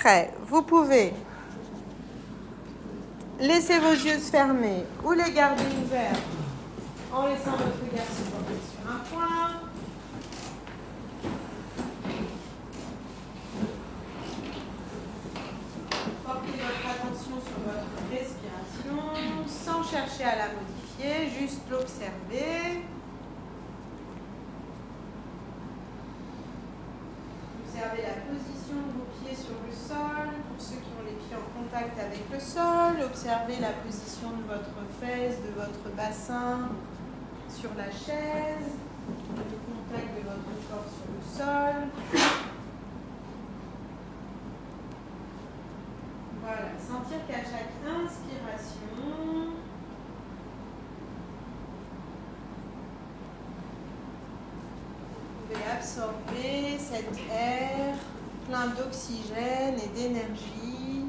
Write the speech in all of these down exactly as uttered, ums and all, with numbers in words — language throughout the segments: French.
prêt, vous pouvez laisser vos yeux se fermer ou les garder ouverts en laissant votre regard se porter sur un point. Portez votre attention sur votre respiration sans chercher à la modifier, juste l'observer. Observez la position de vos pieds sur le sol, pour ceux qui ont les pieds en contact avec le sol. Observez la position de votre fesse, de votre bassin sur la chaise, le contact de votre corps sur le sol. Voilà, sentir qu'à chaque inspiration, vous pouvez absorber cet air plein d'oxygène et d'énergie.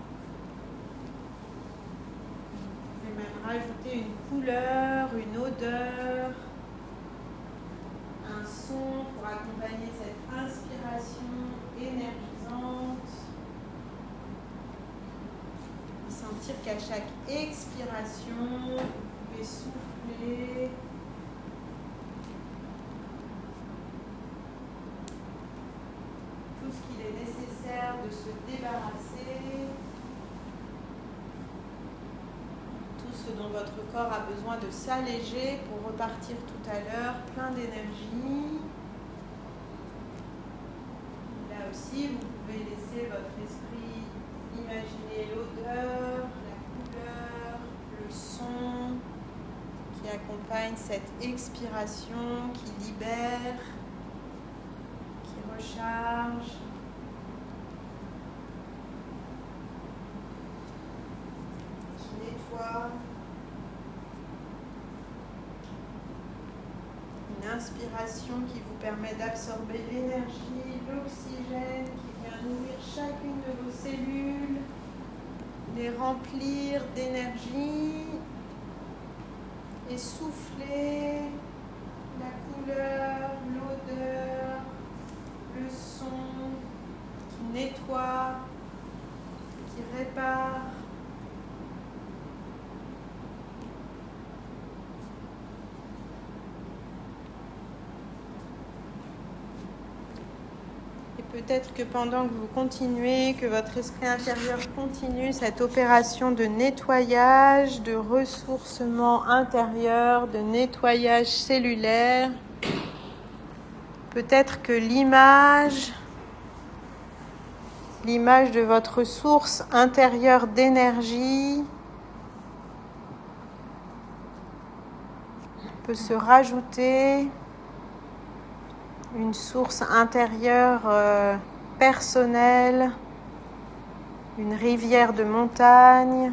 Vous pouvez même rajouter une couleur, une odeur, un son pour accompagner cette inspiration énergisante. Et sentir qu'à chaque expiration, vous pouvez souffler. Tout ce qu'il est nécessaire de se débarrasser, tout ce dont votre corps a besoin de s'alléger pour repartir tout à l'heure plein d'énergie. Là aussi, vous pouvez laisser votre esprit imaginer l'odeur, la couleur, le son qui accompagne cette expiration, qui libère, recharge. Qui nettoie. Une inspiration qui vous permet d'absorber l'énergie, l'oxygène qui vient nourrir chacune de vos cellules, les remplir d'énergie et souffler la couleur, l'odeur, le son qui nettoie, qui répare. Et peut-être que pendant que vous continuez, que votre esprit intérieur continue cette opération de nettoyage, de ressourcement intérieur, de nettoyage cellulaire, peut-être que l'image, l'image de votre source intérieure d'énergie peut se rajouter, une source intérieure euh, personnelle, une rivière de montagne,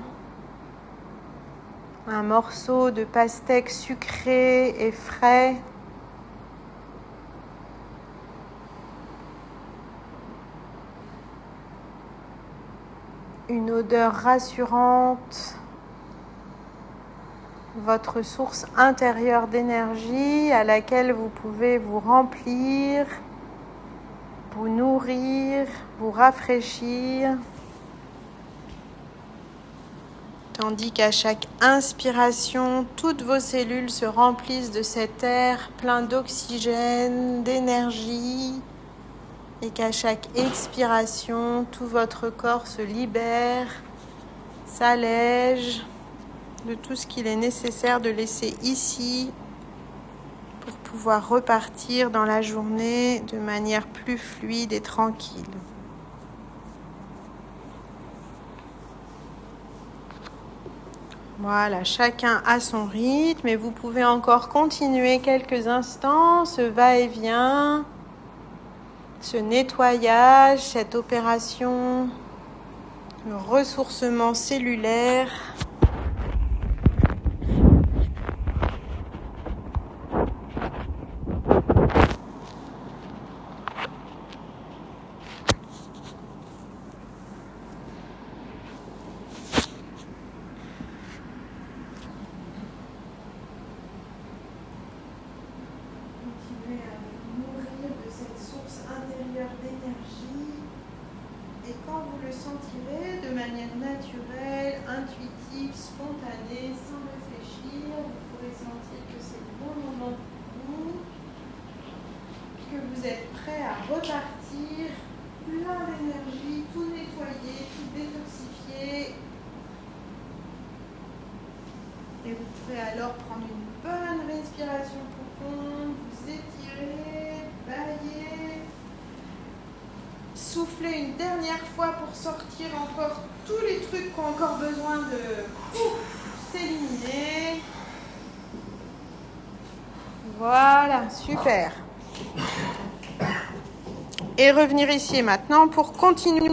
un morceau de pastèque sucré et frais. Une odeur rassurante, votre source intérieure d'énergie à laquelle vous pouvez vous remplir, vous nourrir, vous rafraîchir, tandis qu'à chaque inspiration, toutes vos cellules se remplissent de cet air plein d'oxygène, d'énergie, et qu'à chaque expiration, tout votre corps se libère, s'allège de tout ce qu'il est nécessaire de laisser ici pour pouvoir repartir dans la journée de manière plus fluide et tranquille. Voilà, chacun à son rythme et vous pouvez encore continuer quelques instants ce va-et-vient, ce nettoyage, cette opération, le ressourcement cellulaire. D'énergie et quand maintenant, vous le sentirez de manière naturelle, intuitive, spontanée, sans réfléchir. Vous pourrez sentir que c'est le bon moment pour vous, que vous êtes prêt à repartir, plein d'énergie, tout nettoyer, tout détoxifier. Et vous pourrez alors prendre une bonne respiration profonde, vous étirer, bailler, souffler une dernière fois pour sortir encore tous les trucs qui ont encore besoin de ouf, s'éliminer. Voilà, super. Et revenir ici et maintenant pour continuer.